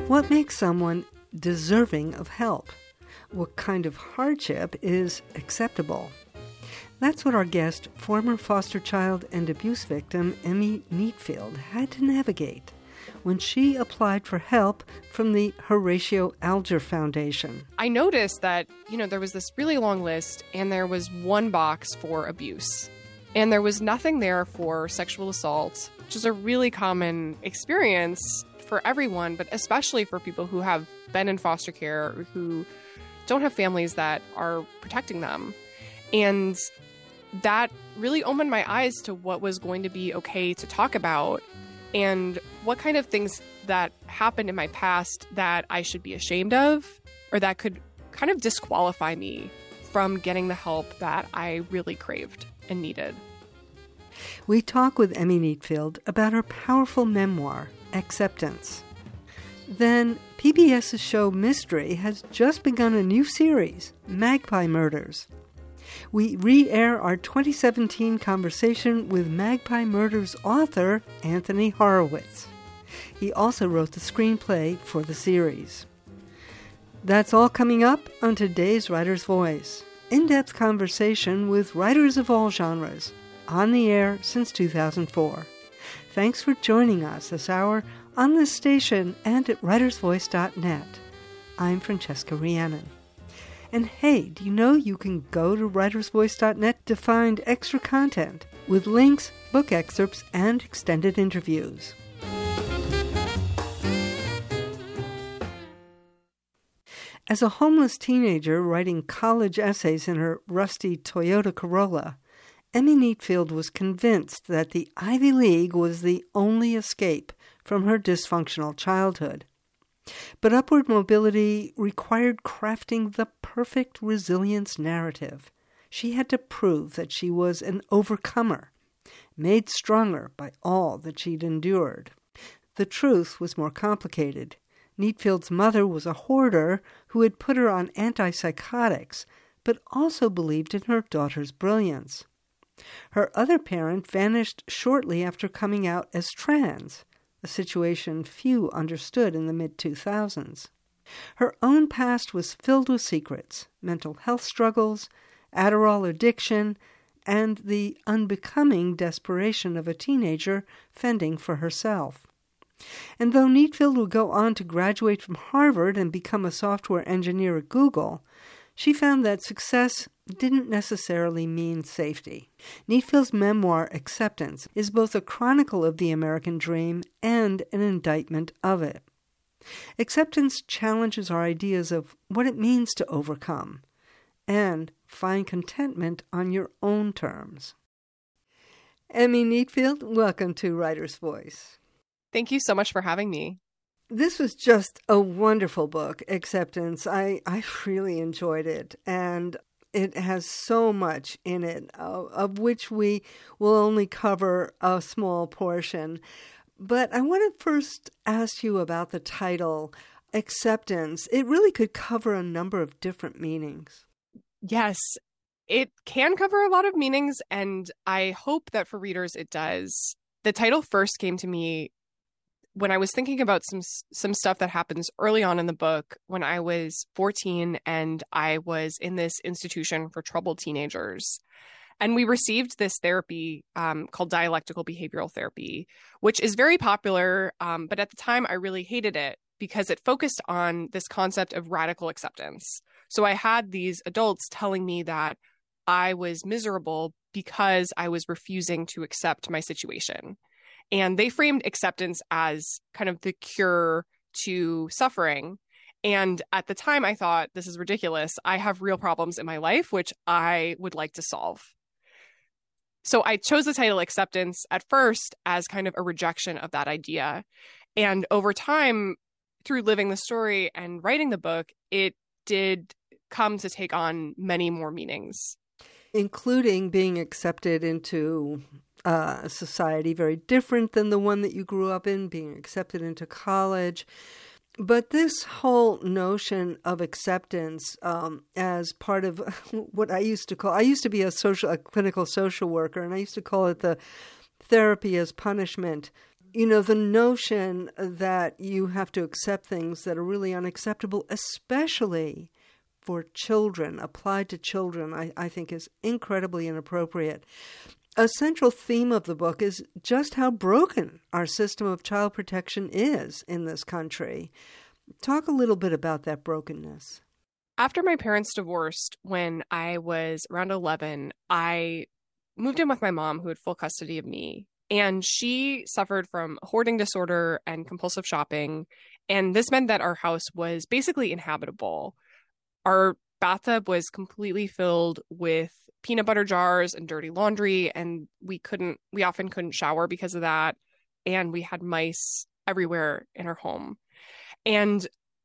What makes someone deserving of help? What kind of hardship is acceptable? That's what our guest, former foster child and abuse victim Emmy Neatfield, had to navigate when she applied for help from the Horatio Alger Foundation. I noticed that, there was this really long list and there was one box for abuse. And there was nothing there for sexual assault, which is a really common experience for everyone, but especially for people who have been in foster care or who don't have families that are protecting them. And that really opened my eyes to what was going to be okay to talk about and what kind of things that happened in my past that I should be ashamed of or that could kind of disqualify me from getting the help that I really craved and needed. We talk with Emmy Neatfield about her powerful memoir, Acceptance. Then, PBS's show Mystery has just begun a new series, Magpie Murders. We re-air our 2017 conversation with Magpie Murders author Anthony Horowitz. He also wrote the screenplay for the series. That's all coming up on today's Writer's Voice. In-depth conversation with writers of all genres, on the air since 2004. Thanks for joining us this hour on this station and at writersvoice.net. I'm Francesca Rhiannon. And hey, do you know you can go to writersvoice.net to find extra content with links, book excerpts, and extended interviews. As a homeless teenager writing college essays in her rusty Toyota Corolla, Emmy Neatfield was convinced that the Ivy League was the only escape from her dysfunctional childhood. But upward mobility required crafting the perfect resilience narrative. She had to prove that she was an overcomer, made stronger by all that she'd endured. The truth was more complicated. Neatfield's mother was a hoarder who had put her on antipsychotics, but also believed in her daughter's brilliance. Her other parent vanished shortly after coming out as trans, a situation few understood in the mid-2000s. Her own past was filled with secrets, mental health struggles, Adderall addiction, and the unbecoming desperation of a teenager fending for herself. And though Neatfield would go on to graduate from Harvard and become a software engineer at Google, she found that success didn't necessarily mean safety. Neatfield's memoir, Acceptance, is both a chronicle of the American dream and an indictment of it. Acceptance challenges our ideas of what it means to overcome and find contentment on your own terms. Emmy Neatfield, welcome to Writer's Voice. Thank you so much for having me. This was just a wonderful book, Acceptance. I really enjoyed it, and it has so much in it, of which we will only cover a small portion. But I want to first ask you about the title, Acceptance. It really could cover a number of different meanings. Yes, it can cover a lot of meanings, and I hope that for readers it does. The title first came to me when I was thinking about some stuff that happens early on in the book when I was 14 and I was in this institution for troubled teenagers. And we received this therapy called dialectical behavioral therapy, which is very popular. But at the time, I really hated it because it focused on this concept of radical acceptance. So I had these adults telling me that I was miserable because I was refusing to accept my situation. And they framed acceptance as kind of the cure to suffering. And at the time, I thought, this is ridiculous. I have real problems in my life, which I would like to solve. So I chose the title Acceptance at first as kind of a rejection of that idea. And over time, through living the story and writing the book, it did come to take on many more meanings. Including being accepted into a society very different than the one that you grew up in, being accepted into college. But this whole notion of acceptance as part of what I used to be a clinical social worker, and I used to call it the therapy as punishment. The notion that you have to accept things that are really unacceptable, especially for children, applied to children, I think is incredibly inappropriate. A central theme of the book is just how broken our system of child protection is in this country. Talk a little bit about that brokenness. After my parents divorced when I was around 11, I moved in with my mom, who had full custody of me. And she suffered from hoarding disorder and compulsive shopping. And this meant that our house was basically inhabitable. Our bathtub was completely filled with peanut butter jars and dirty laundry, and we often couldn't shower because of that. And we had mice everywhere in our home. And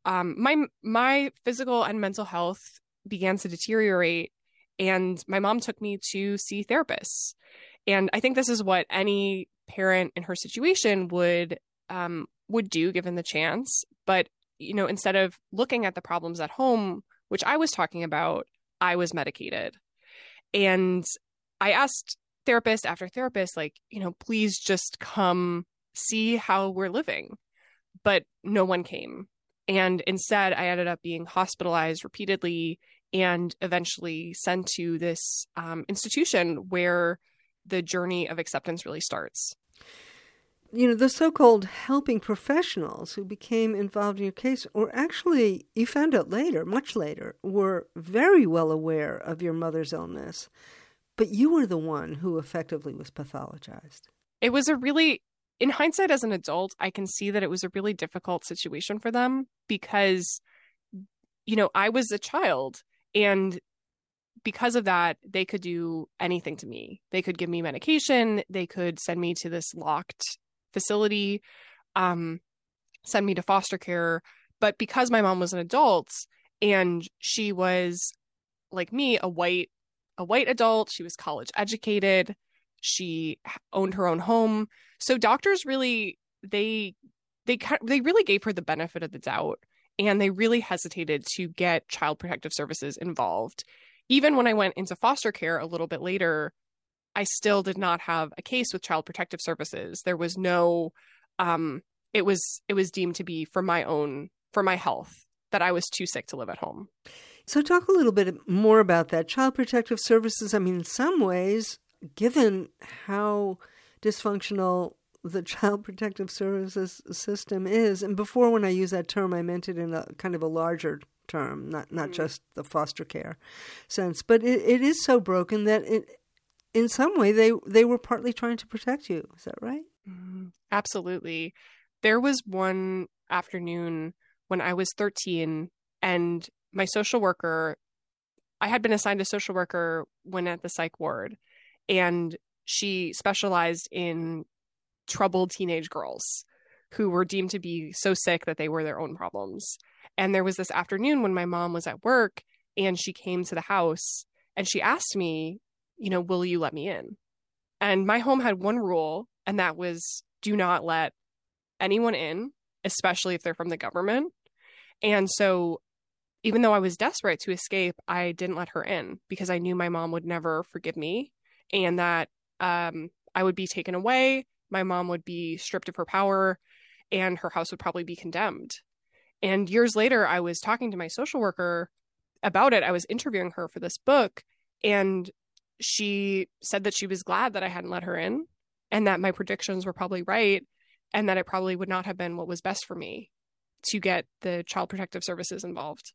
my physical and mental health began to deteriorate, and my mom took me to see therapists. And I think this is what any parent in her situation would do given the chance. But, instead of looking at the problems at home, which I was talking about, I was medicated. And I asked therapist after therapist, please just come see how we're living. But no one came. And instead, I ended up being hospitalized repeatedly and eventually sent to this institution where the journey of acceptance really starts. The so-called helping professionals who became involved in your case, or actually, you found out later, much later, were very well aware of your mother's illness, but you were the one who effectively was pathologized. It was in hindsight as an adult, I can see that it was a really difficult situation for them because, I was a child, and because of that, they could do anything to me. They could give me medication. They could send me to this locked facility, send me to foster care. But because my mom was an adult and she was, like me, a white adult, she was college educated, she owned her own home. So doctors really, they really gave her the benefit of the doubt, and they really hesitated to get Child Protective Services involved. Even when I went into foster care a little bit later, I still did not have a case with Child Protective Services. There was no, it was deemed to be for my health, that I was too sick to live at home. So talk a little bit more about that. Child Protective Services, in some ways, given how dysfunctional the Child Protective Services system is, and before when I use that term, I meant it in a kind of a larger term, not just the foster care sense, but it is so broken that in some way, they were partly trying to protect you. Is that right? Absolutely. There was one afternoon when I was 13, and my social worker, I had been assigned a social worker when at the psych ward, and she specialized in troubled teenage girls who were deemed to be so sick that they were their own problems. And there was this afternoon when my mom was at work, and she came to the house, and she asked me, will you let me in? And my home had one rule, and that was do not let anyone in, especially if they're from the government. And so even though I was desperate to escape, I didn't let her in because I knew my mom would never forgive me, and that I would be taken away. My mom would be stripped of her power, and her house would probably be condemned. And years later, I was talking to my social worker about it. I was interviewing her for this book, and she said that she was glad that I hadn't let her in, and that my predictions were probably right, and that it probably would not have been what was best for me to get the Child Protective Services involved.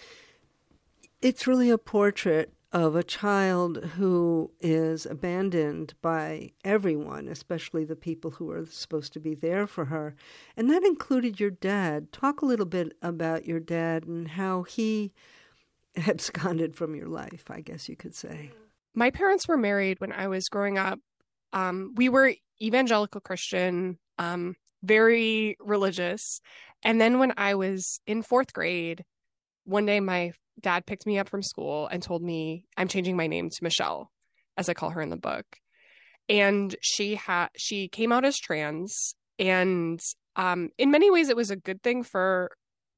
It's really a portrait of a child who is abandoned by everyone, especially the people who are supposed to be there for her. And that included your dad. Talk a little bit about your dad and how he absconded from your life, I guess you could say. My parents were married when I was growing up. We were evangelical Christian, very religious. And then when I was in fourth grade, one day my dad picked me up from school and told me I'm changing my name to Michelle, as I call her in the book. And she came out as trans, and in many ways it was a good thing for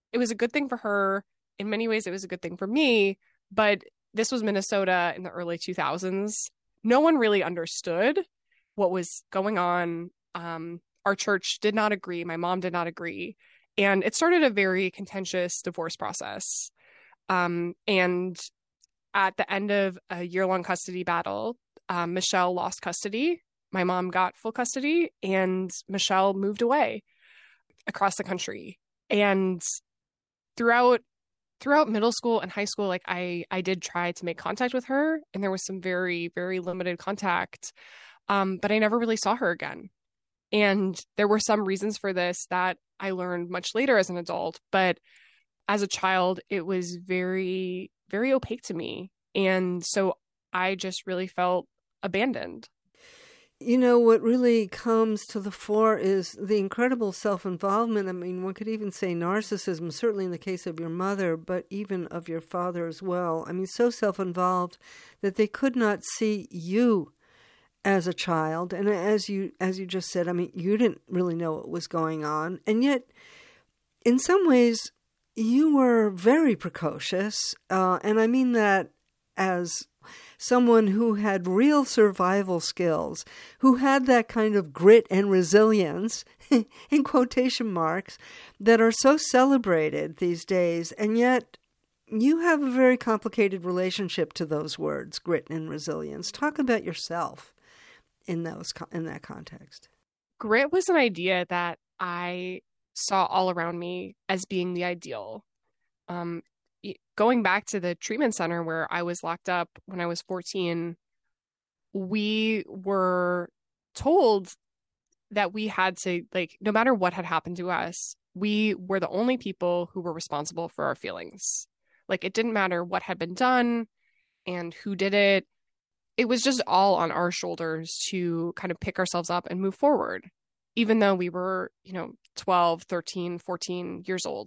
her. In many ways it was a good thing for me, but this was Minnesota in the early 2000s. No one really understood what was going on. Our church did not agree. My mom did not agree. And it started a very contentious divorce process. And at the end of a year-long custody battle, Michelle lost custody. My mom got full custody, and Michelle moved away across the country. And throughout middle school and high school, like I did try to make contact with her, and there was some very, very limited contact. But I never really saw her again. And there were some reasons for this that I learned much later as an adult. But as a child, it was very, very opaque to me. And so I just really felt abandoned. You know, what really comes to the fore is the incredible self-involvement. I mean, one could even say narcissism, certainly in the case of your mother, but even of your father as well. I mean, so self-involved that they could not see you as a child. And as you just said, I mean, you didn't really know what was going on. And yet, in some ways, you were very precocious. And I mean that as someone who had real survival skills, who had that kind of grit and resilience, in quotation marks, that are so celebrated these days. And yet you have a very complicated relationship to those words, grit and resilience. Talk about yourself in that context. Grit was an idea that I saw all around me as being the ideal. Going back to the treatment center where I was locked up when I was 14, we were told that we had to, like, no matter what had happened to us, we were the only people who were responsible for our feelings. Like, it didn't matter what had been done and who did it. It was just all on our shoulders to kind of pick ourselves up and move forward, even though we were, 12, 13, 14 years old.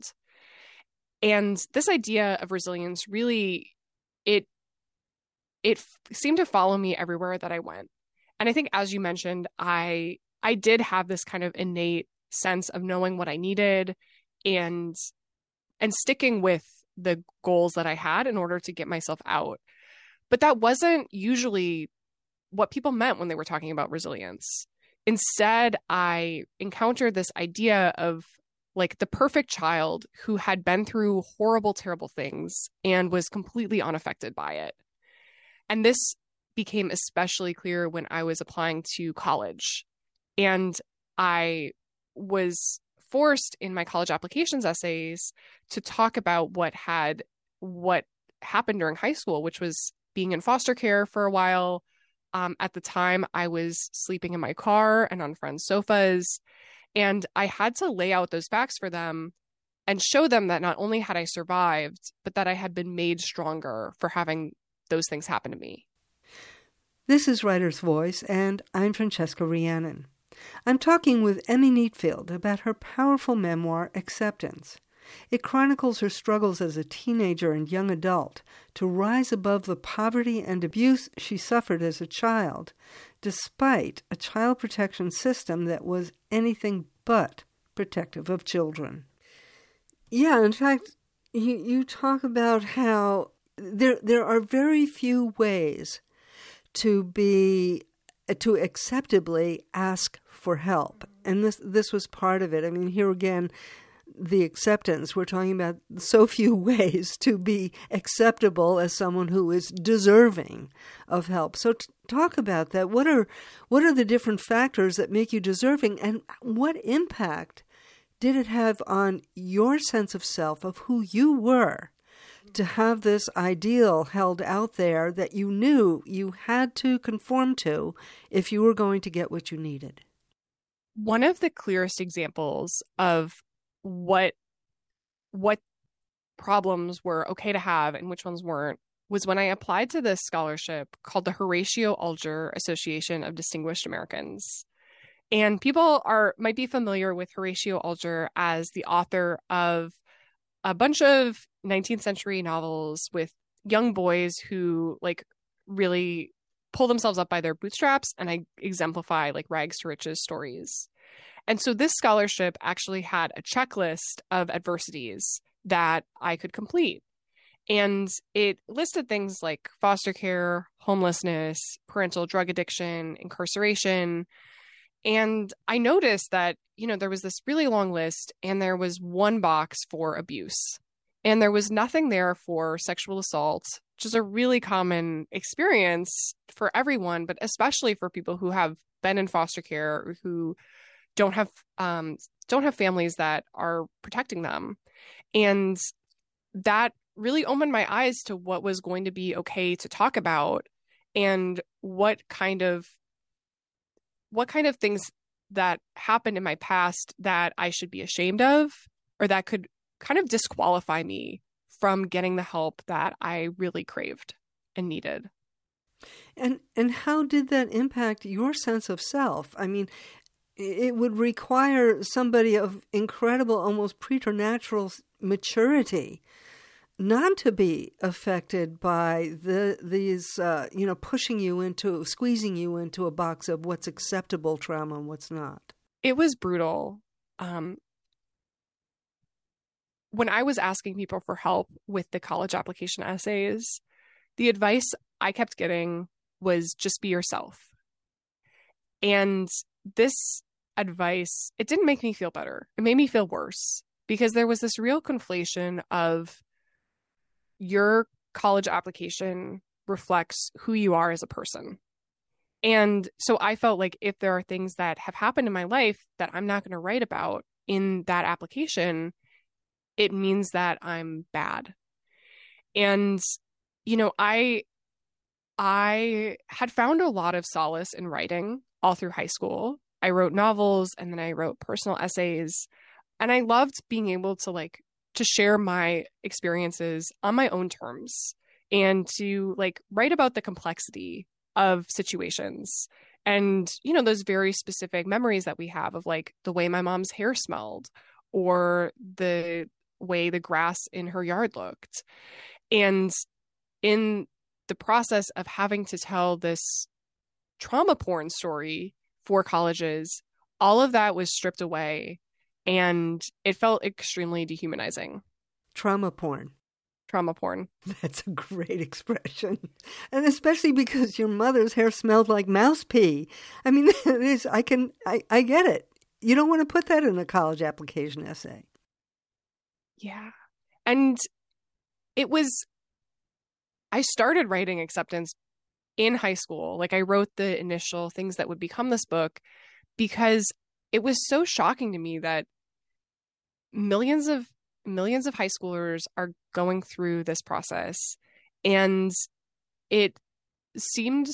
And this idea of resilience really, it seemed to follow me everywhere that I went. And I think, as you mentioned, I did have this kind of innate sense of knowing what I needed and sticking with the goals that I had in order to get myself out. But that wasn't usually what people meant when they were talking about resilience. Instead, I encountered this idea of, like, the perfect child who had been through horrible, terrible things and was completely unaffected by it. And this became especially clear when I was applying to college. And I was forced in my college applications essays to talk about what happened during high school, which was being in foster care for a while. At the time, I was sleeping in my car and on friends' sofas. And I had to lay out those facts for them and show them that not only had I survived, but that I had been made stronger for having those things happen to me. This is Writer's Voice, and I'm Francesca Rhiannon. I'm talking with Emmy Neatfield about her powerful memoir, Acceptance. It chronicles her struggles as a teenager and young adult to rise above the poverty and abuse she suffered as a child, despite a child protection system that was anything but protective of children. Yeah, in fact, you talk about how there are very few ways to acceptably ask for help. And this was part of it. I mean, here again, the acceptance, we're talking about so few ways to be acceptable as someone who is deserving of help. So talk about that. What are the different factors that make you deserving, and what impact did it have on your sense of self, of who you were, to have this ideal held out there that you knew you had to conform to if you were going to get what you needed? One of the clearest examples of what problems were okay to have and which ones weren't was when I applied to this scholarship called the Horatio Alger Association of Distinguished Americans. And people might be familiar with Horatio Alger as the author of a bunch of 19th century novels with young boys who, like, really pull themselves up by their bootstraps, and I exemplify, like, rags to riches stories. And so this scholarship actually had a checklist of adversities that I could complete. And it listed things like foster care, homelessness, parental drug addiction, incarceration. And I noticed that, there was this really long list and there was one box for abuse. And there was nothing there for sexual assault, which is a really common experience for everyone, but especially for people who have been in foster care or who don't have families that are protecting them. And that really opened my eyes to what was going to be okay to talk about and what kind of things that happened in my past that I should be ashamed of, or that could kind of disqualify me from getting the help that I really craved and needed. And how did that impact your sense of self? I mean, it would require somebody of incredible, almost preternatural maturity not to be affected by these squeezing you into a box of what's acceptable trauma and what's not. It was brutal. When I was asking people for help with the college application essays, the advice I kept getting was just be yourself. And this advice, it didn't make me feel better. It made me feel worse because there was this real conflation of your college application reflects who you are as a person. And so I felt like if there are things that have happened in my life that I'm not going to write about in that application, it means that I'm bad. And, I had found a lot of solace in writing all through high school. I wrote novels and then I wrote personal essays. And I loved being able to share my experiences on my own terms and to write about the complexity of situations and, those very specific memories that we have of the way my mom's hair smelled or the way the grass in her yard looked. And in the process of having to tell this trauma porn story for colleges, all of that was stripped away. And it felt extremely dehumanizing. Trauma porn. Trauma porn. That's a great expression. And especially because your mother's hair smelled like mouse pee. I mean, I get it. You don't want to put that in a college application essay. Yeah. And I started writing acceptance in high school. I wrote the initial things that would become this book because it was so shocking to me that millions of high schoolers are going through this process, and it seemed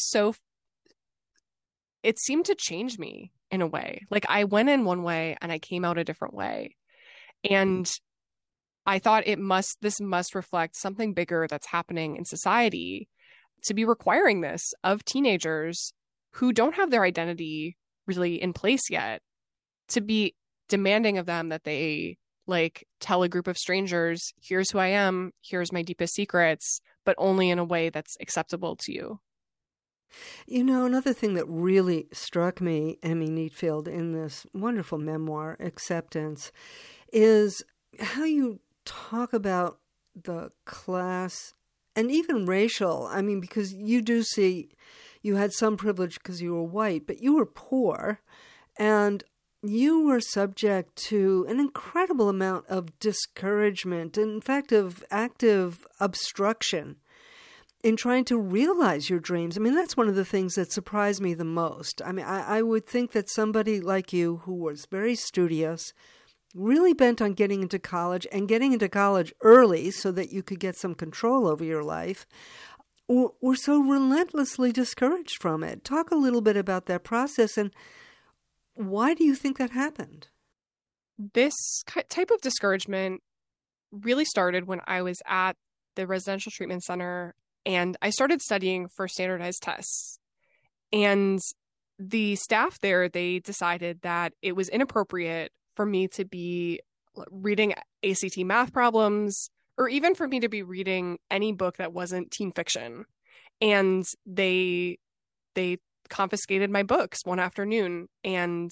to change me in a way. I went in one way and I came out a different way, and I thought this must reflect something bigger that's happening in society to be requiring this of teenagers who don't have their identity really in place yet, to be demanding of them that they tell a group of strangers, here's who I am, here's my deepest secrets, but only in a way that's acceptable to you. Another thing that really struck me, Emmy Neatfield, in this wonderful memoir, Acceptance, is how you talk about the class and even racial. I mean, because you do see you had some privilege because you were white, but you were poor, and you were subject to an incredible amount of discouragement, in fact, of active obstruction in trying to realize your dreams. I mean, that's one of the things that surprised me the most. I mean, I would think that somebody like you, who was very studious, really bent on getting into college and getting into college early so that you could get some control over your life, were so relentlessly discouraged from it. Talk a little bit about that process, and why do you think that happened? This type of discouragement really started when I was at the residential treatment center and I started studying for standardized tests. And the staff there, they decided that it was inappropriate for me to be reading ACT math problems, or even for me to be reading any book that wasn't teen fiction. And they confiscated my books one afternoon, and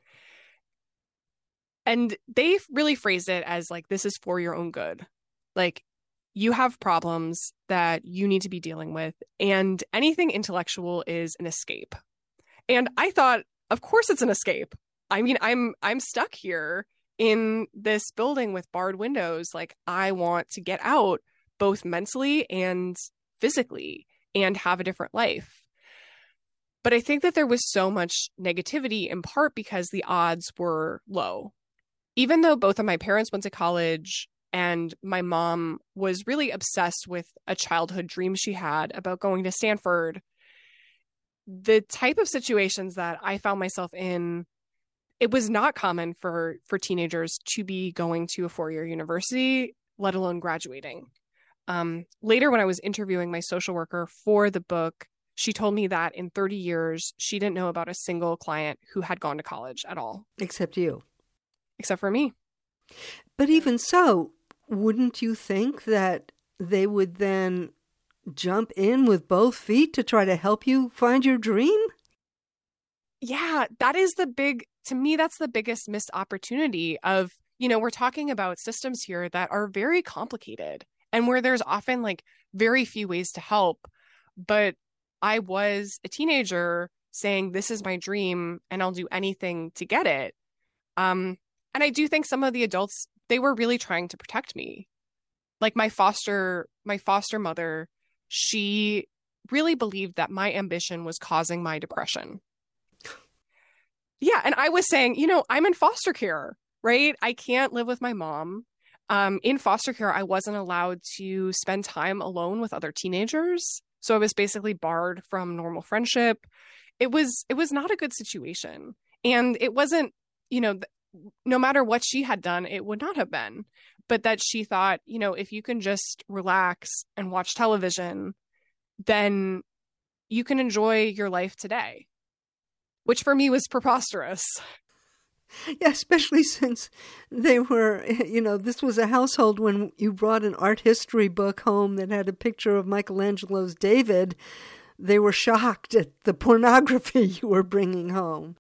they really phrased it as this is for your own good. You have problems that you need to be dealing with, and anything intellectual is an escape. And I thought of course it's an escape. I mean, I'm stuck here in this building with barred windows. Like, I want to get out both mentally and physically and have a different life. But I think that there was so much negativity in part because the odds were low. Even though both of my parents went to college and my mom was really obsessed with a childhood dream she had about going to Stanford, the type of situations that I found myself in, it was not common for teenagers to be going to a four-year university, let alone graduating. Later, when I was interviewing my social worker for the book, she told me that in 30 years, she didn't know about a single client who had gone to college at all. Except you. Except for me. But even so, wouldn't you think that they would then jump in with both feet to try to help you find your dream? Yeah, to me, that's the biggest missed opportunity of, we're talking about systems here that are very complicated and where there's often like very few ways to help. But I was a teenager saying, this is my dream and I'll do anything to get it. And I do think some of the adults, they were really trying to protect me. Like my foster mother, she really believed that my ambition was causing my depression. Yeah. And I was saying, I'm in foster care, right? I can't live with my mom. In foster care, I wasn't allowed to spend time alone with other teenagers. So I was basically barred from normal friendship. It was not a good situation. And it wasn't, no matter what she had done, it would not have been. But that she thought, if you can just relax and watch television, then you can enjoy your life today, which for me was preposterous. Yeah, especially since they were, this was a household when you brought an art history book home that had a picture of Michelangelo's David. They were shocked at the pornography you were bringing home.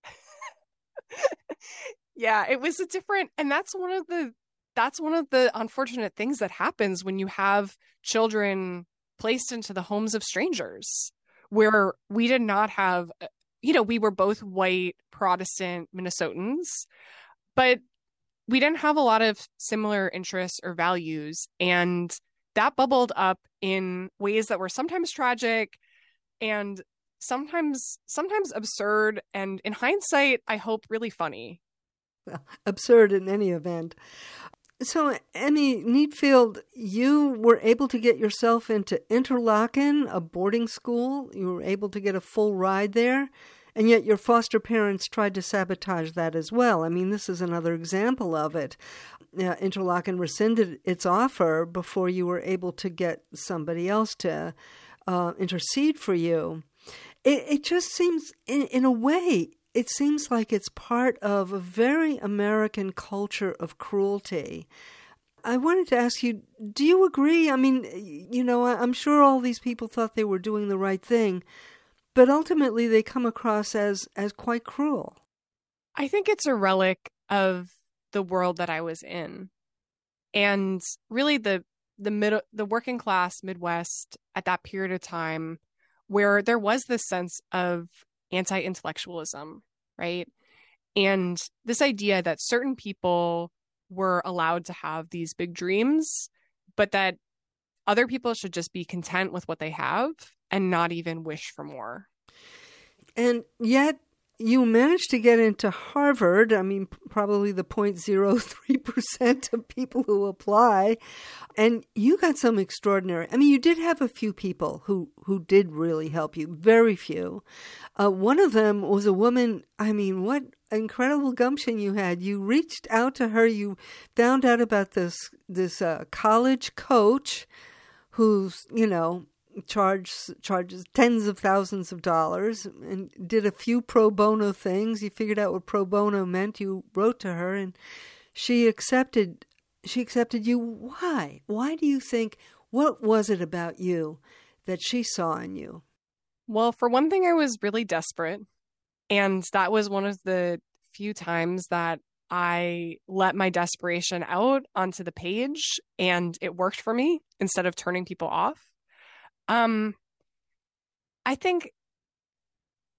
Yeah, it was and that's one of the unfortunate things that happens when you have children placed into the homes of strangers, where we did not have, we were both white Protestant Minnesotans, but we didn't have a lot of similar interests or values. And that bubbled up in ways that were sometimes tragic and sometimes absurd. And in hindsight, I hope really funny. Well, absurd in any event. So, Emmy Neatfield, you were able to get yourself into Interlochen, a boarding school. You were able to get a full ride there, and yet your foster parents tried to sabotage that as well. I mean, this is another example of it. Interlochen rescinded its offer before you were able to get somebody else to intercede for you. It just seems, in a way, it seems like it's part of a very American culture of cruelty. I wanted to ask you, do you agree? I mean, I'm sure all these people thought they were doing the right thing, but ultimately they come across as quite cruel. I think it's a relic of the world that I was in. And really the working class Midwest at that period of time, where there was this sense of anti-intellectualism, right? And this idea that certain people were allowed to have these big dreams, but that other people should just be content with what they have and not even wish for more. And yet you managed to get into Harvard. I mean, probably the 0.03% of people who apply. And you got some extraordinary, you did have a few people who did really help you, very few. One of them was a woman. What incredible gumption you had. You reached out to her. You found out about this college coach who's, charges tens of thousands of dollars, and did a few pro bono things. You figured out what pro bono meant. You wrote to her, and she accepted you. Why? Why do you think, what was it about you that she saw in you? Well, for one thing, I was really desperate. And that was one of the few times that I let my desperation out onto the page, and it worked for me instead of turning people off. I think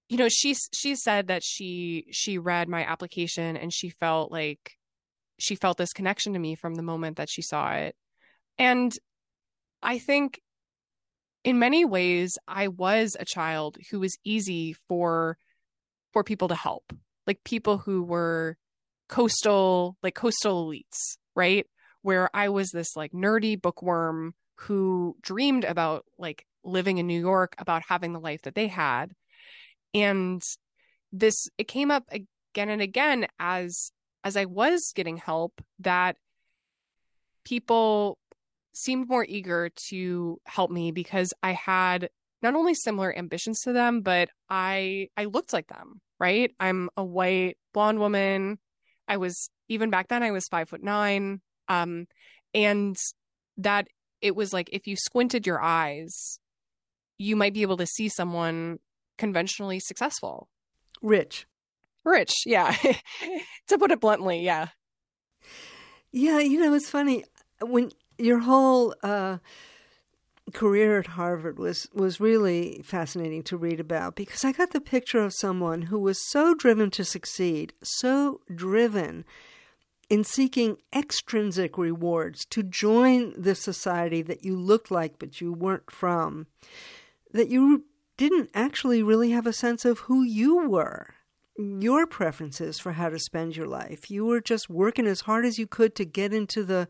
she said that she read my application and she felt this connection to me from the moment that she saw it. And I think in many ways I was a child who was easy for people to help, like people who were coastal elites, right? Where I was this like nerdy bookworm who dreamed about like living in New York, about having the life that they had. And it came up again and again as I was getting help, that people seemed more eager to help me because I had not only similar ambitions to them, but I looked like them, right? I'm a white blonde woman. Even back then I was 5'9". And that it was like, if you squinted your eyes, you might be able to see someone conventionally successful. Rich, yeah. To put it bluntly, yeah. Yeah, it's funny. When your whole career at Harvard was really fascinating to read about, because I got the picture of someone who was so driven to succeed, so driven in seeking extrinsic rewards to join the society that you looked like but you weren't from, that you didn't actually really have a sense of who you were, your preferences for how to spend your life. You were just working as hard as you could to get into the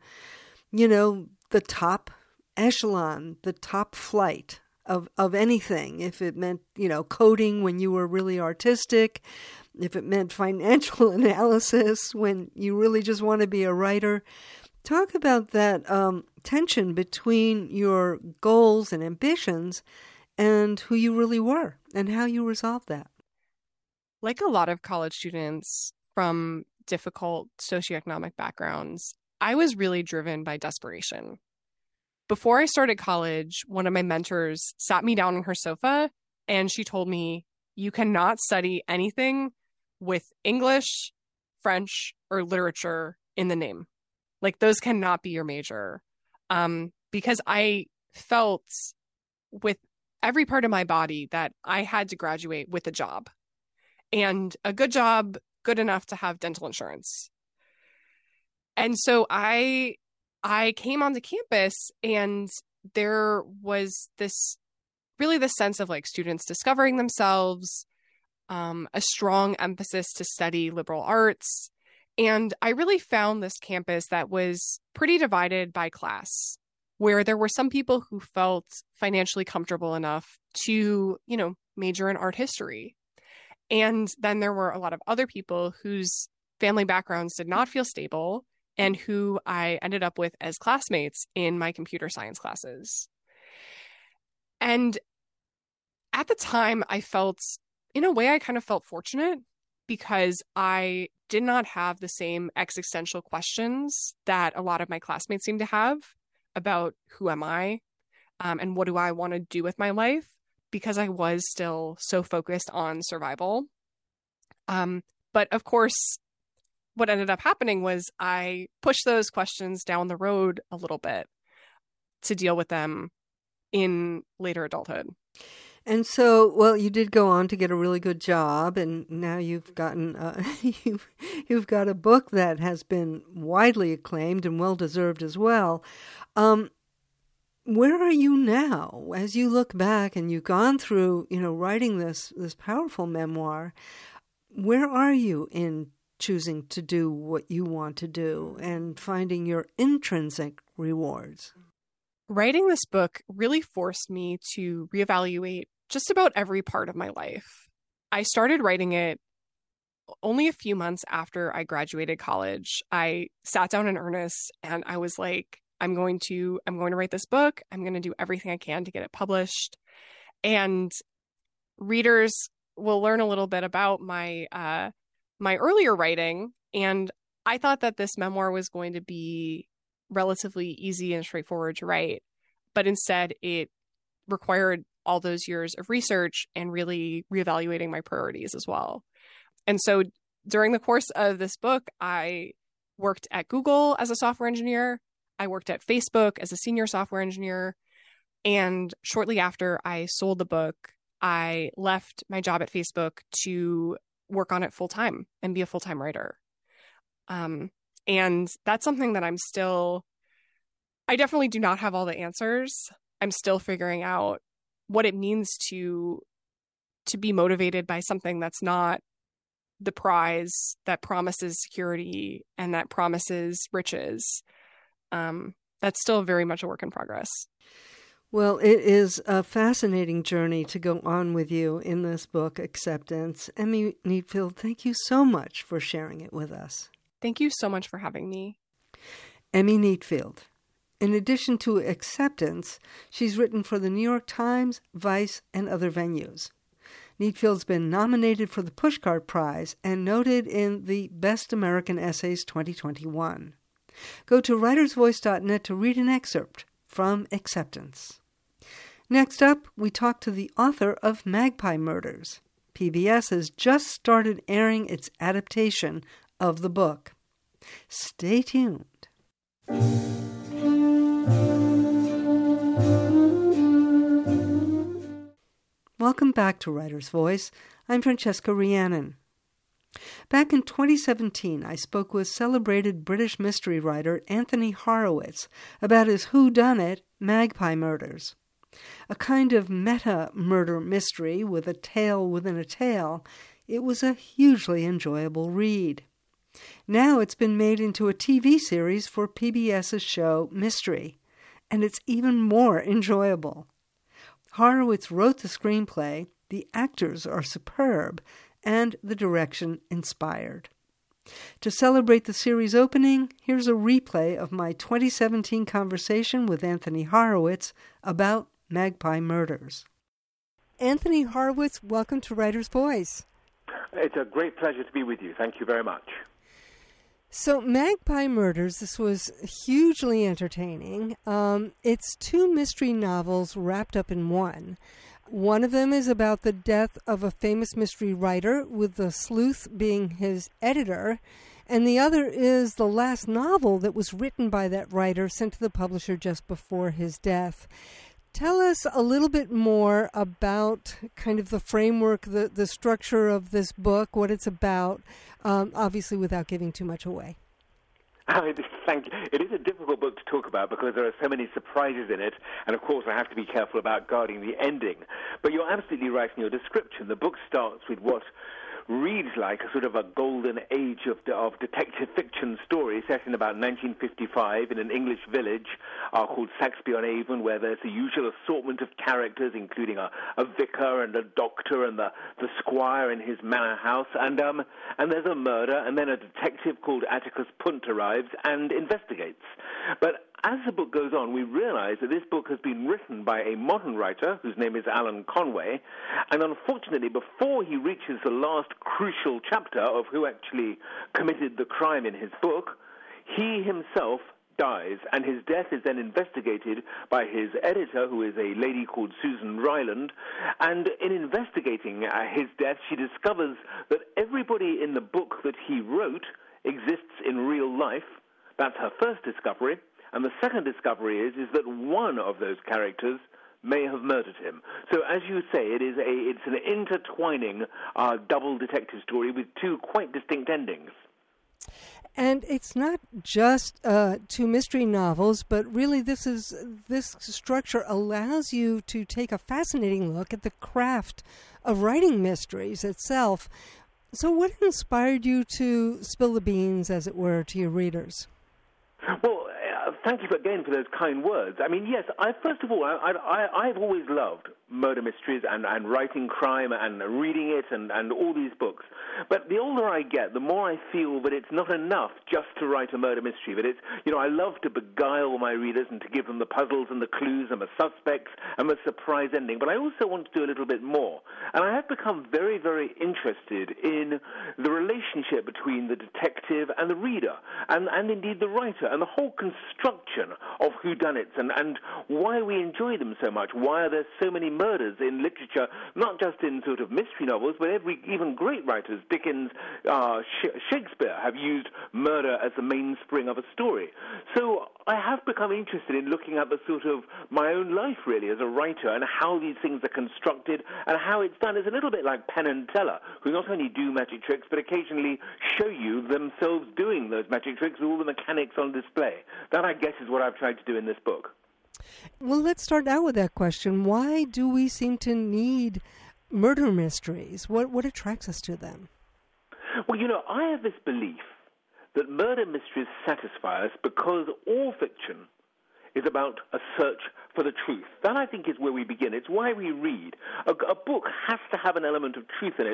top echelon, the top flight of anything. If it meant, coding when you were really artistic, if it meant financial analysis when you really just want to be a writer. Talk about that tension between your goals and ambitions and who you really were and how you resolved that. Like a lot of college students from difficult socioeconomic backgrounds, I was really driven by desperation. Before I started college, one of my mentors sat me down on her sofa and she told me, you cannot study anything with English, French, or literature in the name. Like those cannot be your major. Because I felt with every part of my body that I had to graduate with a job, and a good job, good enough to have dental insurance. And so I came onto campus and there was this sense of like students discovering themselves, a strong emphasis to study liberal arts. And I really found this campus that was pretty divided by class, where there were some people who felt financially comfortable enough to, major in art history. And then there were a lot of other people whose family backgrounds did not feel stable and who I ended up with as classmates in my computer science classes. And at the time, I felt, in a way, I kind of felt fortunate because I did not have the same existential questions that a lot of my classmates seemed to have about who am I, and what do I want to do with my life, because I was still so focused on survival. But of course, what ended up happening was I pushed those questions down the road a little bit to deal with them in later adulthood. And so, well, you did go on to get a really good job, and now you've gotten you've got a book that has been widely acclaimed and well deserved as well. Where are you now, as you look back and you've gone through, writing this powerful memoir? Where are you in choosing to do what you want to do and finding your intrinsic rewards? Writing this book really forced me to reevaluate just about every part of my life. I started writing it only a few months after I graduated college. I sat down in earnest and I was like, I'm going to write this book. I'm going to do everything I can to get it published. And readers will learn a little bit about my earlier writing. And I thought that this memoir was going to be relatively easy and straightforward to write, but instead it required all those years of research and really reevaluating my priorities as well. And so during the course of this book, I worked at Google as a software engineer. I worked at Facebook as a senior software engineer. And shortly after I sold the book, I left my job at Facebook to work on it full time and be a full-time writer. And that's something that I definitely do not have all the answers. I'm still figuring out what it means to be motivated by something that's not the prize that promises security and that promises riches. That's still very much a work in progress. Well, it is a fascinating journey to go on with you in this book, Acceptance. Emmy Neatfield, thank you so much for sharing it with us. Thank you so much for having me. Emmy Neatfield. In addition to Acceptance, she's written for the New York Times, Vice, and other venues. Neatfield's been nominated for the Pushcart Prize and noted in the Best American Essays 2021. Go to writersvoice.net to read an excerpt from Acceptance. Next up, we talk to the author of Magpie Murders. PBS has just started airing its adaptation of the book. Stay tuned. Welcome back to Writer's Voice. I'm Francesca Rhiannon. Back in 2017, I spoke with celebrated British mystery writer Anthony Horowitz about his whodunit, Magpie Murders. A kind of meta-murder mystery with a tale within a tale, it was a hugely enjoyable read. Now it's been made into a TV series for PBS's show Mystery, and it's even more enjoyable. Horowitz wrote the screenplay, the actors are superb, and the direction inspired. To celebrate the series opening, here's a replay of my 2017 conversation with Anthony Horowitz about Magpie Murders. Anthony Horowitz, welcome to Writer's Voice. It's a great pleasure to be with you. Thank you very much. So Magpie Murders, this was hugely entertaining. It's two mystery novels wrapped up in one. One of them is about the death of a famous mystery writer, with the sleuth being his editor, and the other is the last novel that was written by that writer, sent to the publisher just before his death. Tell us a little bit more about kind of the framework, the structure of this book, what it's about, obviously without giving too much away. Thank you. It is a difficult book to talk about because there are so many surprises in it, and of course I have to be careful about guarding the ending. But you're absolutely right in your description. The book starts with what reads like a sort of a golden age of detective fiction story set in about 1955 in an English village called Saxby-on-Avon, where there's the usual assortment of characters, including a vicar and a doctor and the squire in his manor house, and there's a murder, and then a detective called Atticus Punt arrives and investigates. But as the book goes on, we realize that this book has been written by a modern writer whose name is Alan Conway, and unfortunately, before he reaches the last crucial chapter of who actually committed the crime in his book, he himself dies, and his death is then investigated by his editor, who is a lady called Susan Ryland, and in investigating his death, she discovers that everybody in the book that he wrote exists in real life. That's her first discovery. And the second discovery is that one of those characters may have murdered him. So, as you say, it's an intertwining double detective story with two quite distinct endings. And it's not just two mystery novels, but really this structure allows you to take a fascinating look at the craft of writing mysteries itself. So what inspired you to spill the beans, as it were, to your readers? Well, thank you again for those kind words. I mean, yes, first of all, I've always loved murder mysteries and writing crime and reading it and all these books. But the older I get, the more I feel that it's not enough just to write a murder mystery. But it's, I love to beguile my readers and to give them the puzzles and the clues and the suspects and the surprise ending. But I also want to do a little bit more. And I have become very, very interested in the relationship between the detective and the reader and indeed the writer and the whole construction of whodunits and why we enjoy them so much. Why are there so many murders in literature, not just in sort of mystery novels, but even great writers, Dickens, Shakespeare, have used murder as the mainspring of a story. So I have become interested in looking at the sort of my own life, really, as a writer, and how these things are constructed and how it's done. It's a little bit like Penn and Teller, who not only do magic tricks, but occasionally show you themselves doing those magic tricks with all the mechanics on display. That, I guess, is what I've tried to do in this book. Well, let's start out with that question. Why do we seem to need murder mysteries? What attracts us to them? Well, I have this belief that murder mysteries satisfy us because all fiction is about a search for the truth. That, I think, is where we begin. It's why we read. A book has to have an element of truth in it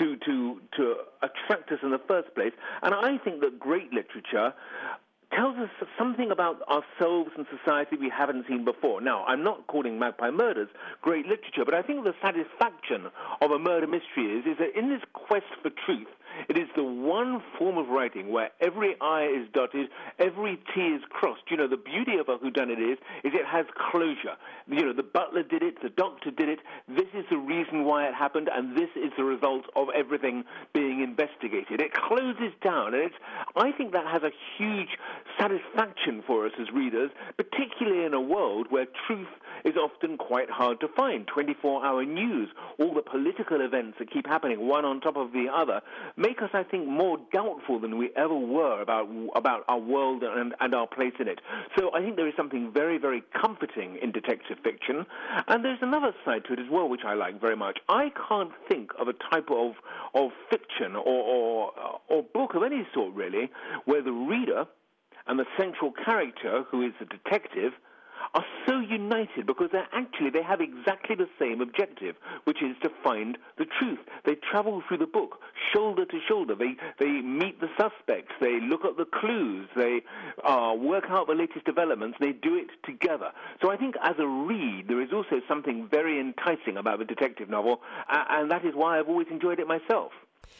to attract us in the first place. And I think that great literature tells us something about ourselves and society we haven't seen before. Now, I'm not calling Magpie Murders great literature, but I think the satisfaction of a murder mystery is that in this quest for truth, it is the one form of writing where every I is dotted, every T is crossed. The beauty of a whodunit is it has closure. The butler did it, the doctor did it, this is the reason why it happened, and this is the result of everything being investigated. It closes down, and I think that has a huge satisfaction for us as readers, particularly in a world where truth is often quite hard to find. 24-hour news, all the political events that keep happening, one on top of the other, make us, I think, more doubtful than we ever were about our world and our place in it. So I think there is something very, very comforting in detective fiction. And there's another side to it as well, which I like very much. I can't think of a type of fiction or book of any sort, really, where the reader and the central character, who is the detective, are so united because they have exactly the same objective, which is to find the truth. They travel through the book shoulder to shoulder. They meet the suspects. They look at the clues. They work out the latest developments. They do it together. So I think as a read, there is also something very enticing about the detective novel, and that is why I've always enjoyed it myself.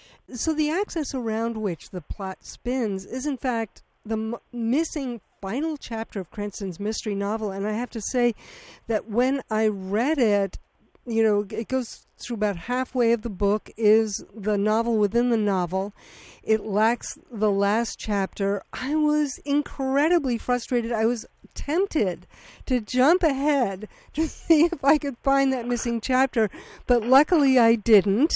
So the axis around which the plot spins is, in fact, the missing final chapter of Cranston's mystery novel. And I have to say that when I read it, it goes through about halfway of the book is the novel within the novel. It lacks the last chapter. I was incredibly frustrated. I was tempted to jump ahead to see if I could find that missing chapter, but luckily I didn't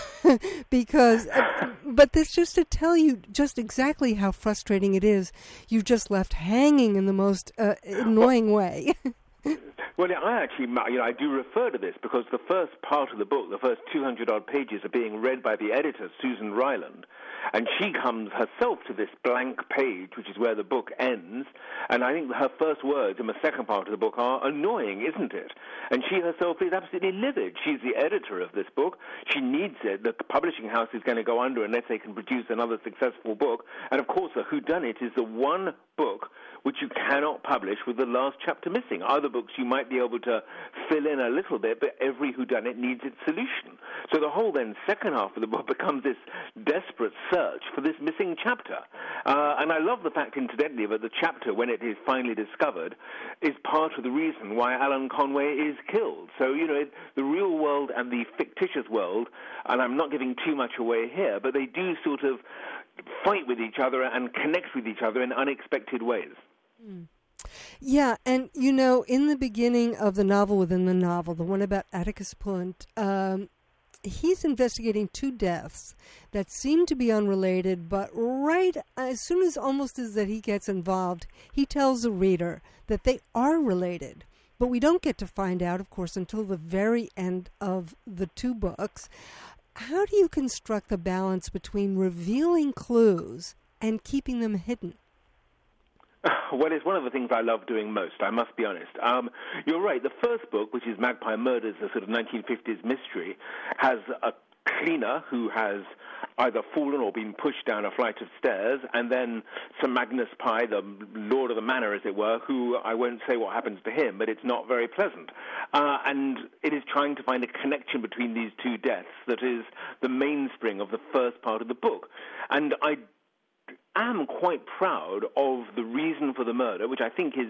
but this just to tell you just exactly how frustrating it is. You just left hanging in the most annoying way. Well, I actually, I do refer to this because the first part of the book, the first 200-odd pages, are being read by the editor, Susan Ryland, and she comes herself to this blank page, which is where the book ends, and I think her first words in the second part of the book are, "Annoying, isn't it?" And she herself is absolutely livid. She's the editor of this book. She needs it. The publishing house is going to go under unless they can produce another successful book, and of course, The Whodunit is the one book which you cannot publish with the last chapter missing. Other books you might be able to fill in a little bit, but every whodunit needs its solution. So the whole then second half of the book becomes this desperate search for this missing chapter. And I love the fact, incidentally, that the chapter, when it is finally discovered, is part of the reason why Alan Conway is killed. So, the real world and the fictitious world, and I'm not giving too much away here, but they do sort of fight with each other and connect with each other in unexpected ways. Mm. Yeah, and in the beginning of the novel within the novel, the one about Atticus Punt, he's investigating two deaths that seem to be unrelated, but right as soon as that he gets involved, he tells the reader that they are related. But we don't get to find out, of course, until the very end of the two books. How do you construct the balance between revealing clues and keeping them hidden? Well, it's one of the things I love doing most, I must be honest. You're right. The first book, which is Magpie Murders, a sort of 1950s mystery, has a cleaner who has either fallen or been pushed down a flight of stairs, and then Sir Magnus Pye, the lord of the manor, as it were, who I won't say what happens to him, but it's not very pleasant. And it is trying to find a connection between these two deaths that is the mainspring of the first part of the book. And I am quite proud of the reason for the murder, which I think is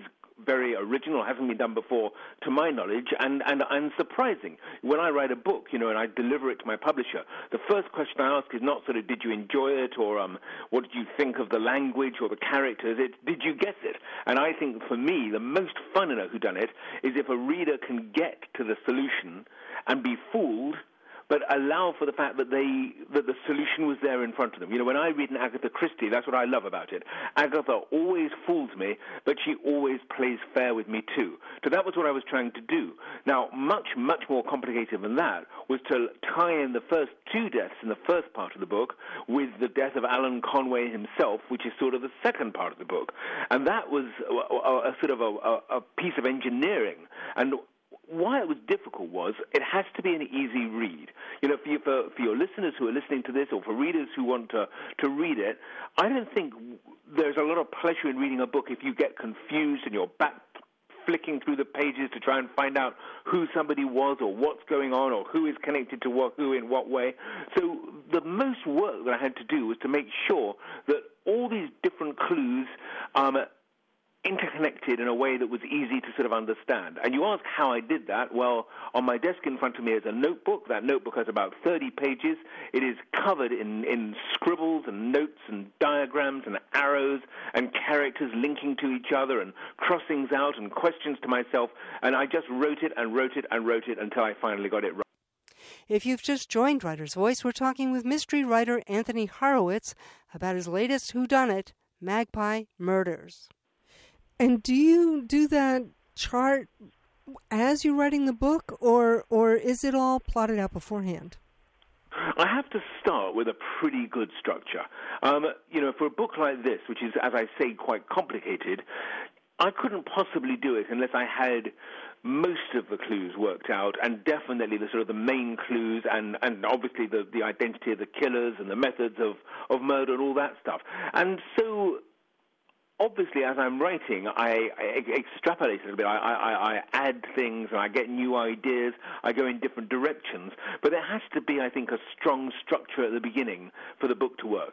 very original, hasn't been done before, to my knowledge, and surprising. When I write a book, and I deliver it to my publisher, the first question I ask is not sort of, did you enjoy it, or what did you think of the language or the characters? It's, did you get it? And I think, for me, the most fun in a whodunit is if a reader can get to the solution and be fooled, but allow for the fact that the solution was there in front of them. When I read an Agatha Christie, that's what I love about it. Agatha always fools me, but she always plays fair with me too. So that was what I was trying to do. Now, much, much more complicated than that was to tie in the first two deaths in the first part of the book with the death of Alan Conway himself, which is sort of the second part of the book. And that was a sort of a piece of engineering. And why it was difficult was it has to be an easy read. For your listeners who are listening to this, or for readers who want to read it, I don't think there's a lot of pleasure in reading a book if you get confused and you're back flicking through the pages to try and find out who somebody was or what's going on or who is connected to who in what way. So the most work that I had to do was to make sure that all these different clues interconnected in a way that was easy to sort of understand. And you ask how I did that. Well, on my desk in front of me is a notebook. That notebook has about 30 pages. It is covered in scribbles and notes and diagrams and arrows and characters linking to each other and crossings out and questions to myself. And I just wrote it and wrote it and wrote it until I finally got it right. If you've just joined Writer's Voice, we're talking with mystery writer Anthony Horowitz about his latest whodunit, Magpie Murders. And do you do that chart as you're writing the book, or is it all plotted out beforehand? I have to start with a pretty good structure. For a book like this, which is, as I say, quite complicated, I couldn't possibly do it unless I had most of the clues worked out, and definitely the sort of the main clues, and obviously the identity of the killers and the methods of murder and all that stuff. And so, obviously, as I'm writing, I extrapolate a little bit. I add things, and I get new ideas. I go in different directions. But there has to be, I think, a strong structure at the beginning for the book to work.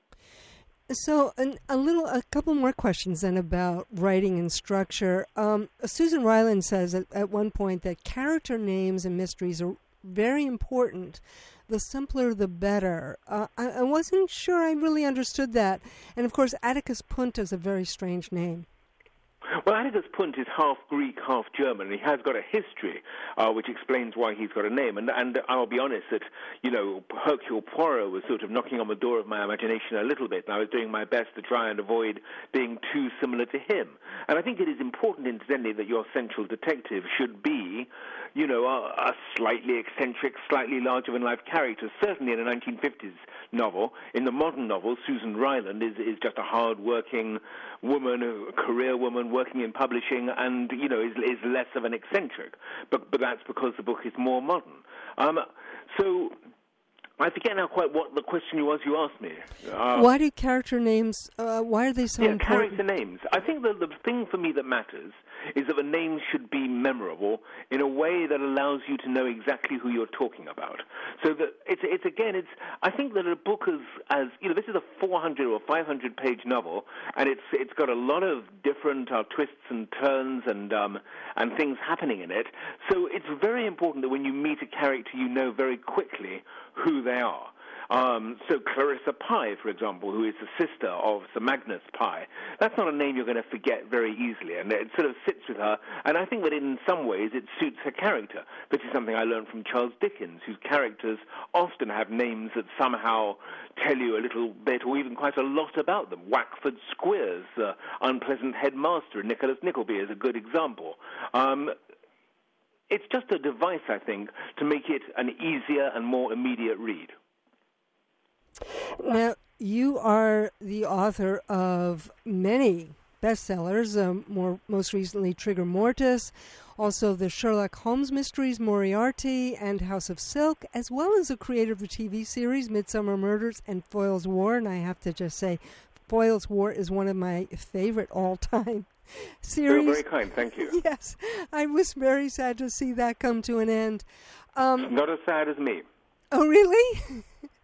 So, a couple more questions then about writing and structure. Susan Ryland says at one point that character names and mysteries are very important. The simpler, the better. I wasn't sure I really understood that. And, of course, Atticus Punt is a very strange name. Well, Atticus Punt is half Greek, half German, and he has got a history, which explains why he's got a name. And I'll be honest that, Hercule Poirot was sort of knocking on the door of my imagination a little bit, and I was doing my best to try and avoid being too similar to him. And I think it is important, incidentally, that your central detective should be, a slightly eccentric, slightly larger-than-life character. Certainly in a 1950s novel. In the modern novel, Susan Ryland is just a hard-working woman, a career woman working in publishing, and, is less of an eccentric. But that's because the book is more modern. So I forget now quite what the question you asked me. Why do character names, why are they so important? Character names. I think the thing for me that matters is that the names should be memorable in a way that allows you to know exactly who you're talking about. So that I think that a book as this is a 400 or 500 page novel, and it's got a lot of different twists and turns and things happening in it. So it's very important that when you meet a character, you know very quickly who they are. So Clarissa Pye, for example, who is the sister of Sir Magnus Pye, that's not a name you're going to forget very easily, and it sort of sits with her, and I think that in some ways it suits her character. This is something I learned from Charles Dickens, whose characters often have names that somehow tell you a little bit or even quite a lot about them. Wackford Squeers, the unpleasant headmaster, and Nicholas Nickleby is a good example. It's just a device, I think, to make it an easier and more immediate read. Now, you are the author of many bestsellers, most recently Trigger Mortis, also the Sherlock Holmes mysteries, Moriarty, and House of Silk, as well as the creator of the TV series, Midsummer Murders and Foyle's War. And I have to just say, Foyle's War is one of my favorite all-time series. You're very kind, thank you. Yes, I was very sad to see that come to an end. Not as sad as me. Oh, really?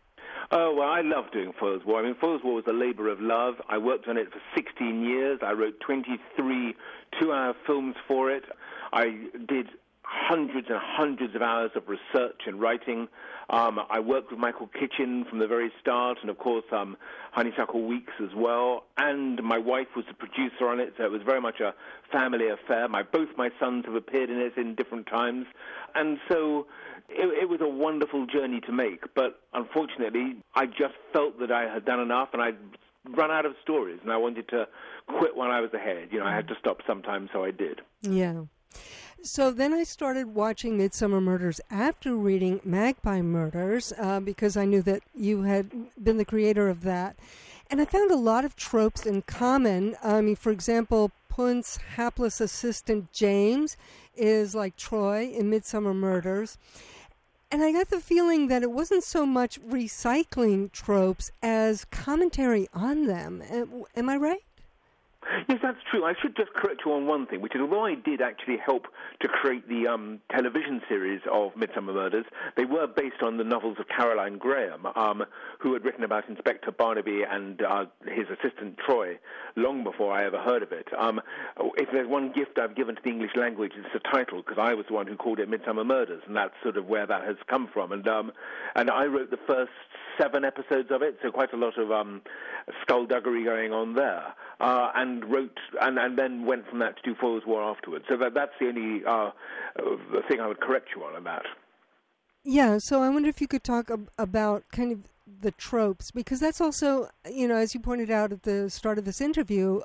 Oh, well, I love doing Foyle's War. I mean, Foyle's War was a labor of love. I worked on it for 16 years. I wrote 23 two-hour films for it. I did hundreds and hundreds of hours of research and writing. I worked with Michael Kitchen from the very start, and of course Honeysuckle Weeks as well. And my wife was the producer on it, so it was very much a family affair. Both my sons have appeared in it in different times, and so it was a wonderful journey to make. But unfortunately, I just felt that I had done enough, and I'd run out of stories, and I wanted to quit when I was ahead. I had to stop sometime, so I did. Yeah. So then I started watching Midsomer Murders after reading Magpie Murders because I knew that you had been the creator of that. And I found a lot of tropes in common. I mean, for example, Punt's hapless assistant James is like Troy in Midsomer Murders. And I got the feeling that it wasn't so much recycling tropes as commentary on them. Am I right? Yes, that's true. I should just correct you on one thing, which is although I did actually help to create the television series of Midsomer Murders, they were based on the novels of Caroline Graham, who had written about Inspector Barnaby and his assistant Troy long before I ever heard of it. If there's one gift I've given to the English language, it's the title, because I was the one who called it Midsomer Murders, and that's sort of where that has come from. And I wrote the first 7 episodes of it, so quite a lot of skullduggery going on there, and then went from that to do Foyle's War afterwards. So that's the only thing I would correct you on that. Yeah, so I wonder if you could talk about kind of the tropes, because that's also, as you pointed out at the start of this interview,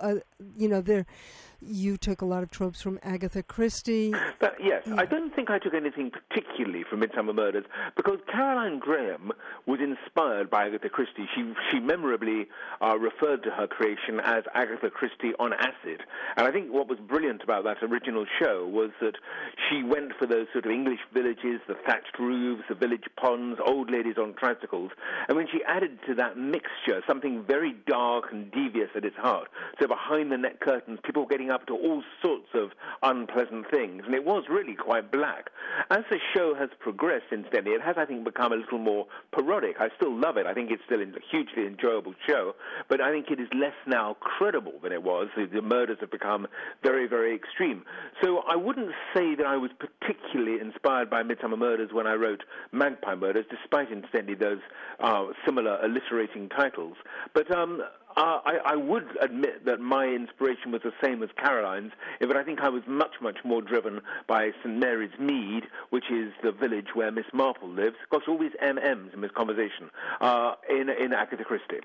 you took a lot of tropes from Agatha Christie. Yes, yeah. I don't think I took anything particularly from Midsomer Murders, because Caroline Graham was inspired by Agatha Christie. She memorably referred to her creation as Agatha Christie on acid. And I think what was brilliant about that original show was that she went for those sort of English villages, the thatched roofs, the village ponds, old ladies on tricycles, and when she added to that mixture something very dark and devious at its heart. So behind the net curtains, people were getting up to all sorts of unpleasant things, and it was really quite black. As the show has progressed since then, it has, I think, become a little more parodic. I still love it. I think it's still a hugely enjoyable show, but I think it is less now credible than it was. The murders have become very, very extreme. So I wouldn't say that I was particularly inspired by Midsomer Murders when I wrote Magpie Murders, despite, incidentally, those similar alliterating titles. But I would admit that my inspiration was the same as Caroline's, but I think I was much, much more driven by St Mary's Mead, which is the village where Miss Marple lives. Gosh, all these MMs in this conversation, in Agatha Christie.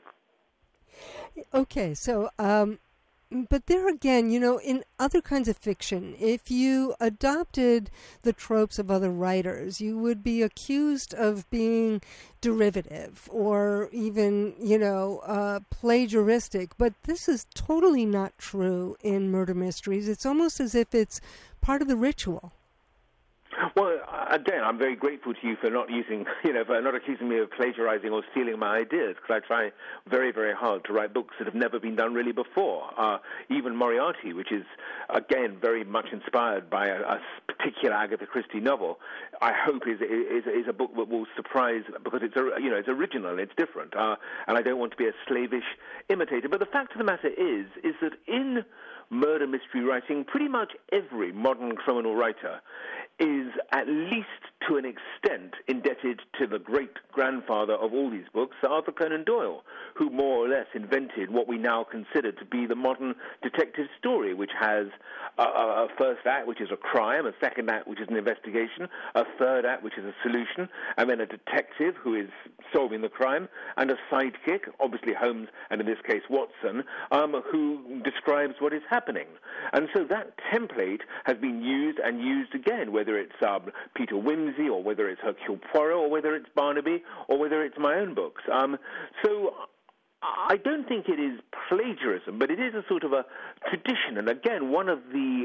Okay, so but there again, in other kinds of fiction, if you adopted the tropes of other writers, you would be accused of being derivative or even, plagiaristic. But this is totally not true in murder mysteries. It's almost as if it's part of the ritual. Well, again, I'm very grateful to you for not for not accusing me of plagiarizing or stealing my ideas, because I try very, very hard to write books that have never been done really before. Even Moriarty, which is, again, very much inspired by a particular Agatha Christie novel, I hope is a book that will surprise, because it's original and it's different, and I don't want to be a slavish imitator. But the fact of the matter is that in murder mystery writing, pretty much every modern criminal writer is at least to an extent indebted to the great-grandfather of all these books, Sir Arthur Conan Doyle, who more or less invented what we now consider to be the modern detective story, which has a first act, which is a crime, a second act, which is an investigation, a third act, which is a solution, and then a detective who is solving the crime, and a sidekick, obviously Holmes, and in this case Watson, who describes what is happening. And so that template has been used and used again, whether it's Peter Wimsey, or whether it's Hercule Poirot, or whether it's Barnaby, or whether it's my own books. So I don't think it is plagiarism, but it is a sort of a tradition. And again, one of the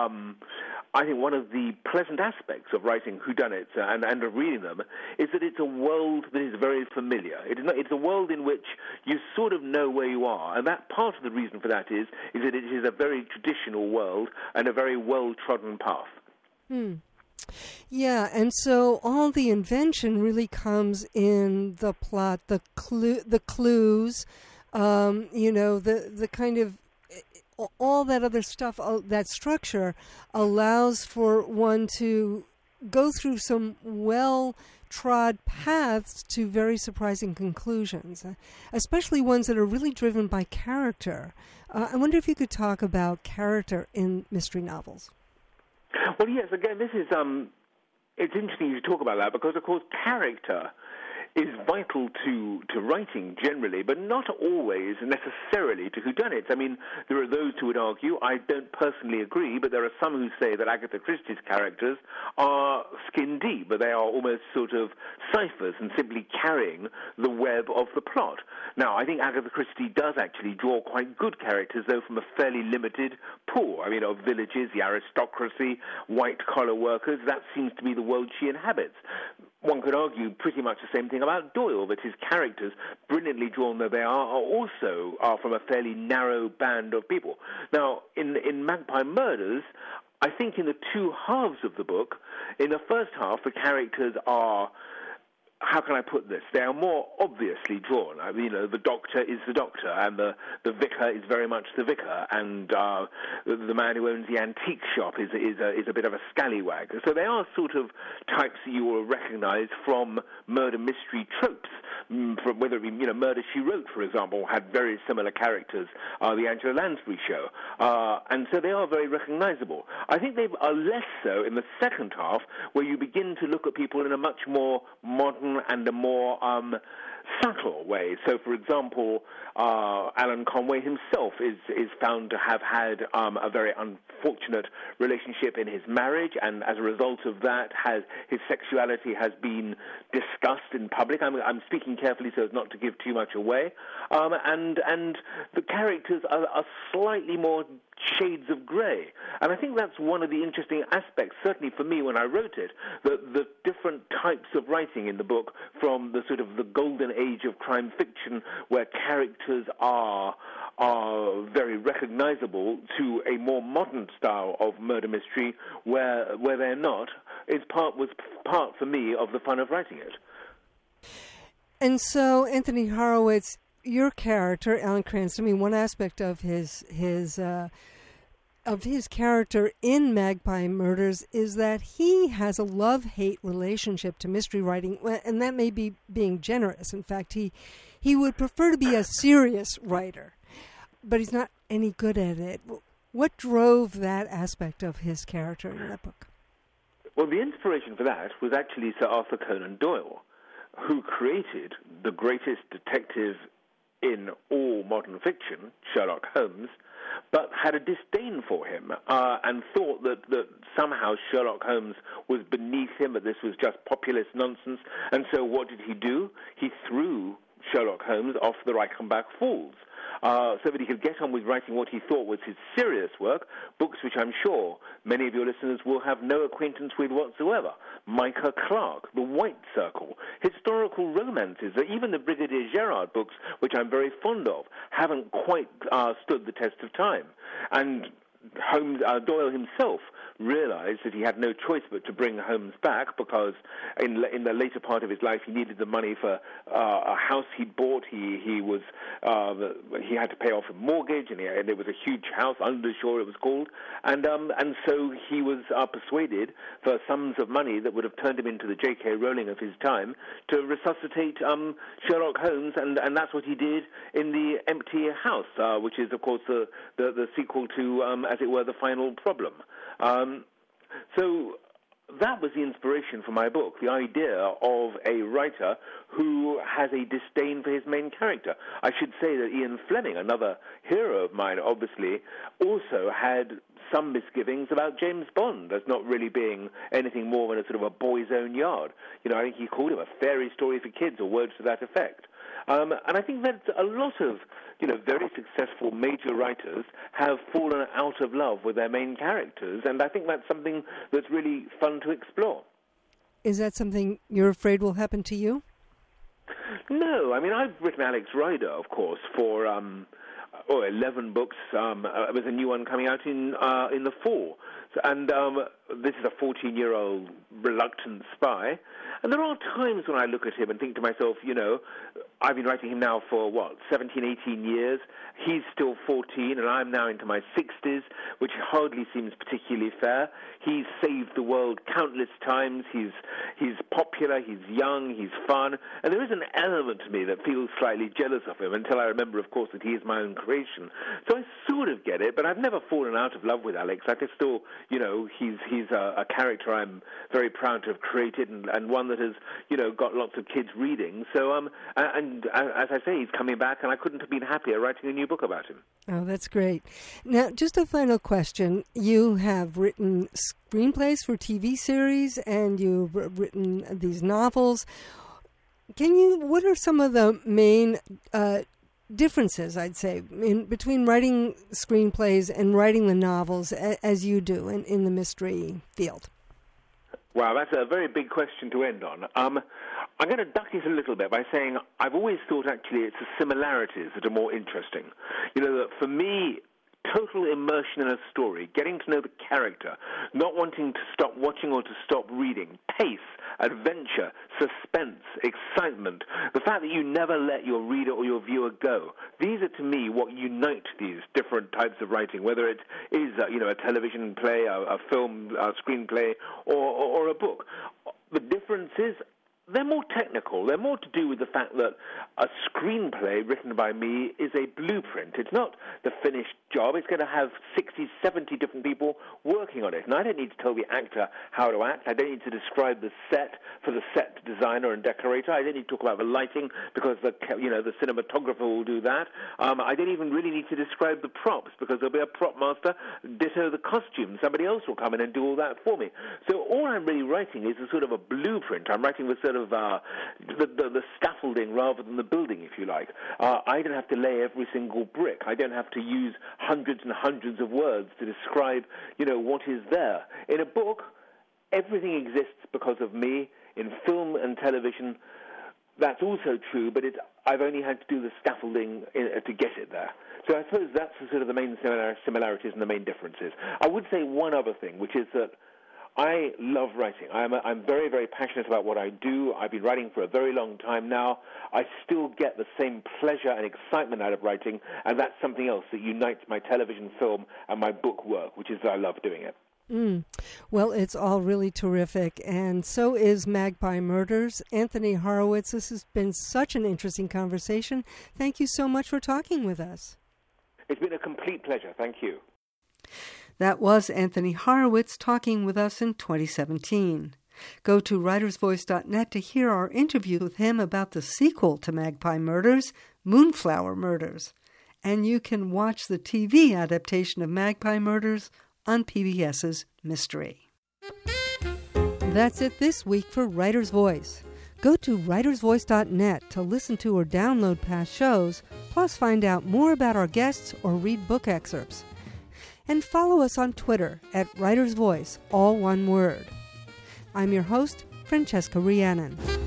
pleasant aspects of writing whodunits and of reading them is that it's a world that is very familiar. It's a world in which you sort of know where you are, and that part of the reason for that is that it is a very traditional world and a very well-trodden path. Yeah, and so all the invention really comes in the plot, the clues, the kind of all that other stuff, that structure allows for one to go through some well-trod paths to very surprising conclusions, especially ones that are really driven by character. I wonder if you could talk about character in mystery novels. Well, yes, again, this is, it's interesting you talk about that because, of course, character is vital to writing generally, but not always necessarily to whodunits. I mean, there are those who would argue, I don't personally agree, but there are some who say that Agatha Christie's characters are skin deep, but they are almost sort of ciphers and simply carrying the web of the plot. Now, I think Agatha Christie does actually draw quite good characters, though from a fairly limited pool. I mean, of villages, the aristocracy, white-collar workers, that seems to be the world she inhabits. One could argue pretty much the same thing about Doyle, that his characters, brilliantly drawn though they are also from a fairly narrow band of people. Now, in Magpie Murders, I think in the two halves of the book, in the first half, the characters are, how can I put this? They are more obviously drawn. I mean, the doctor is the doctor, and the vicar is very much the vicar, and the man who owns the antique shop is a bit of a scallywag. So they are sort of types that you will recognize from murder mystery tropes. From whether it be, Murder, She Wrote, for example, had very similar characters, the Angela Lansbury show. And so they are very recognizable. I think they are less so in the second half, where you begin to look at people in a much more modern and a more subtle way. So, for example, Alan Conway himself is found to have had a very unfortunate relationship in his marriage, and as a result of that, his sexuality has been discussed in public. I'm speaking carefully so as not to give too much away. And the characters are slightly more shades of grey. And I think that's one of the interesting aspects, certainly for me when I wrote it, the different types of writing in the book, from the sort of the golden age of crime fiction, where characters are very recognizable, to a more modern style of murder mystery where they're not, was part for me of the fun of writing it. And so, Anthony Horowitz, your character, Alan Cranston, one aspect of his character in Magpie Murders is that he has a love-hate relationship to mystery writing, and that may be being generous. In fact, he would prefer to be a serious writer, but he's not any good at it. What drove that aspect of his character in that book? Well, the inspiration for that was actually Sir Arthur Conan Doyle, who created the greatest detective in all modern fiction, Sherlock Holmes, but had a disdain for him and thought that somehow Sherlock Holmes was beneath him, that this was just populist nonsense. And so what did he do? He threw Sherlock Holmes off the Reichenbach Falls so that he could get on with writing what he thought was his serious work, books which I'm sure many of your listeners will have no acquaintance with whatsoever. Micah Clarke, The White Circle, historical romances, even the Brigadier Gerard books, which I'm very fond of, haven't quite stood the test of time. And Doyle himself realized that he had no choice but to bring Holmes back, because in the later part of his life he needed the money for a house he'd bought. He had to pay off a mortgage, and it was a huge house, Undershore it was called, and so he was persuaded for sums of money that would have turned him into the J.K. Rowling of his time to resuscitate Sherlock Holmes, and that's what he did in The Empty House, which is of course the sequel to as it were, The Final Problem. So that was the inspiration for my book, the idea of a writer who has a disdain for his main character. I should say that Ian Fleming, another hero of mine, obviously, also had some misgivings about James Bond as not really being anything more than a sort of a boy's own yard. I think he called him a fairy story for kids, or words to that effect. And I think that a lot of, very successful major writers have fallen out of love with their main characters, and I think that's something that's really fun to explore. Is that something you're afraid will happen to you? No. I mean, I've written Alex Rider, of course, for 11 books. There's a new one coming out in the fall. And this is a 14-year-old reluctant spy. And there are times when I look at him and think to myself, I've been writing him now for, 17, 18 years. He's still 14, and I'm now into my 60s, which hardly seems particularly fair. He's saved the world countless times. He's popular, he's young, he's fun. And there is an element to me that feels slightly jealous of him until I remember, of course, that he is my own creation. So I sort of get it, but I've never fallen out of love with Alex. I just still, he's a character I'm very proud to have created and one that has, got lots of kids reading. So, and as I say, he's coming back, and I couldn't have been happier writing a new book about him. Oh, that's great. Now, just a final question. You have written screenplays for TV series, and you've written these novels. What are some of the main differences, I'd say, between writing screenplays and writing the novels as you do in the mystery field? Wow, that's a very big question to end on. I'm going to duck it a little bit by saying I've always thought actually it's the similarities that are more interesting. That for me, total immersion in a story, getting to know the character, not wanting to stop watching or to stop reading, pace, adventure, suspense, excitement, the fact that you never let your reader or your viewer go. These are, to me, what unite these different types of writing, whether it is, a television play, a film, a screenplay, or a book. The difference is they're more technical. They're more to do with the fact that a screenplay written by me is a blueprint. It's not the finished job. It's going to have 60, 70 different people working on it. And I don't need to tell the actor how to act. I don't need to describe the set for the set designer and decorator. I don't need to talk about the lighting because the cinematographer will do that. I don't even really need to describe the props because there'll be a prop master, ditto the costumes. Somebody else will come in and do all that for me. So all I'm really writing is a sort of a blueprint. I'm writing the sort of the scaffolding rather than the building, if you like. I don't have to lay every single brick. I don't have to use hundreds and hundreds of words to describe, what is there. In a book, everything exists because of me. In film and television, that's also true, but I've only had to do the scaffolding to get it there. So I suppose that's sort of the main similarities and the main differences. I would say one other thing, which is that I love writing. I'm very, very passionate about what I do. I've been writing for a very long time now. I still get the same pleasure and excitement out of writing, and that's something else that unites my television, film, and my book work, which is that I love doing it. Well, it's all really terrific, and so is Magpie Murders. Anthony Horowitz, this has been such an interesting conversation. Thank you so much for talking with us. It's been a complete pleasure. Thank you. That was Anthony Horowitz talking with us in 2017. Go to writersvoice.net to hear our interview with him about the sequel to Magpie Murders, Moonflower Murders. And you can watch the TV adaptation of Magpie Murders on PBS's Mystery. That's it this week for Writer's Voice. Go to writersvoice.net to listen to or download past shows, plus find out more about our guests or read book excerpts. And follow us on Twitter at Writer's Voice, all one word. I'm your host, Francesca Rhiannon.